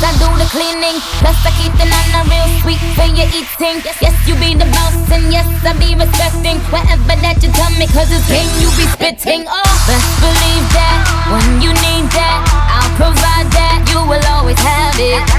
I do the cleaning. Plus I keep the nana real sweet for your eating. Yes, you be the boss and yes, I be respecting whatever that you tell me, cause it's game you be spitting. Oh, best believe that when you need that, I'll provide that. You will always have it.